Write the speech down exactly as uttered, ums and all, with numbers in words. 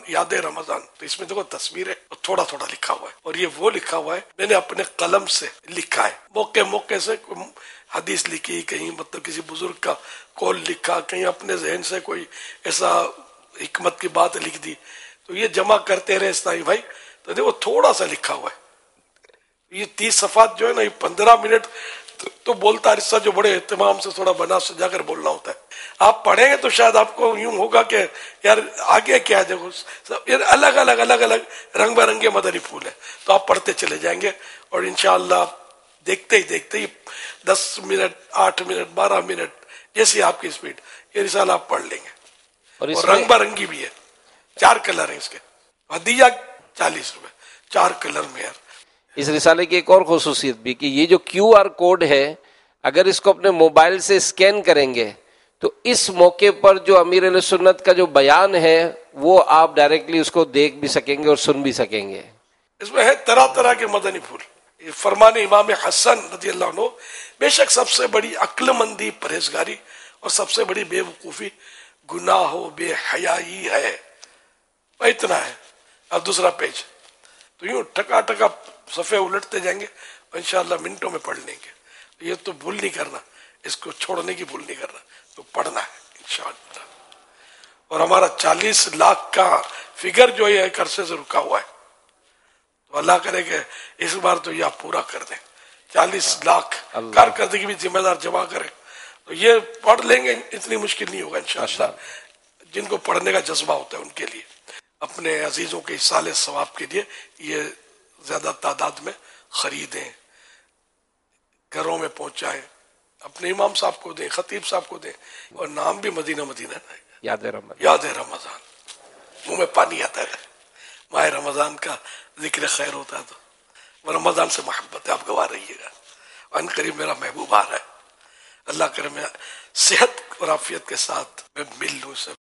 یاد رمضان، تو اس میں دیکھو تصویر ہے اور تھوڑا تھوڑا لکھا ہوا ہے، اور یہ وہ لکھا ہوا ہے میں نے اپنے قلم سے لکھا ہے، موقع موقع سے حدیث لکھی، کہیں مطلب کسی بزرگ کا قول لکھا، کہیں اپنے ذہن سے کوئی ایسا حکمت کی بات لکھ دی، تو یہ جمع کرتے رہے اسلامی بھائی، تو دیکھو تھوڑا سا لکھا ہوا ہے۔ یہ تیس صفحات جو ہے نا، یہ پندرہ منٹ تو بولتا رسہ جو بڑے اہتمام سے تھوڑا بنا سجا کر بولنا ہوتا ہے، آپ پڑھیں گے تو شاید آپ کو یوں ہوگا کہ یار آگے کیا ہے، دیکھو یہ الگ الگ الگ الگ رنگ برنگے مدنی پھول ہیں، تو آپ پڑھتے چلے جائیں گے، اور انشاءاللہ دیکھتے ہی دیکھتے ہی دس منٹ آٹھ منٹ بارہ منٹ جیسی آپ کی اسپیڈ یہ رسالہ آپ پڑھ لیں گے، اور اور اس رنگ میں برنگی بھی ہے، چار کلر ہیں اس کے، ہدیہ چالیس روپے، چار کلر میں یار۔ اس رسالے کی ایک اور خصوصیت بھی کہ یہ جو کیو آر کوڈ ہے، اگر اس کو اپنے موبائل سے اسکین کریں گے تو اس موقع پر جو امیر علیہ سنت کا جو بیان ہے وہ آپ ڈائریکٹلی اس کو دیکھ بھی سکیں گے اور سن بھی سکیں گے۔ اس میں ہے طرح طرح کے مدنی پھول، یہ فرمان امام حسن رضی اللہ عنہ، بے شک سب سے بڑی عقل مندی پرہیزگاری اور سب سے بڑی بے وقوفی گناہ و بے حیائی ہے، اتنا ہے۔ اب دوسرا پیج، تو یوں ٹکا ٹکا صفحے الٹتے جائیں گے اور انشاءاللہ منٹوں میں پڑھ لیں گے۔ یہ تو بھول نہیں کرنا، اس کو چھوڑنے کی بھول نہیں کرنا، تو پڑھنا ہے انشاءاللہ۔ اور ہمارا چالیس لاکھ کا فگر جو ہے ایک عرصے سے رکا ہوا ہے، تو اللہ کرے کہ اس بار تو یہ آپ پورا کر دیں، چالیس لاکھ کارکردگی بھی ذمہ دار جمع کریں، تو یہ پڑھ لیں گے، اتنی مشکل نہیں ہوگا انشاءاللہ۔ جن کو پڑھنے کا جذبہ ہوتا ہے ان کے لیے، اپنے عزیزوں کے اصال ثواب کے لیے یہ زیادہ تعداد میں خریدیں، گھروں میں پہنچائیں، اپنے امام صاحب کو دیں، خطیب صاحب کو دیں، اور نام بھی مدینہ مدینہ ہے، یاد رمضان، یاد رمضان، منہ میں پانی آتا ہے، ماہ رمضان کا ذکر خیر ہوتا ہے، تو رمضان سے محبت ہے، آپ گوا رہیے گا، ان قریب میرا محبوب آ رہا ہے، اللہ کرے میں صحت اور عافیت کے ساتھ میں مل لوں سے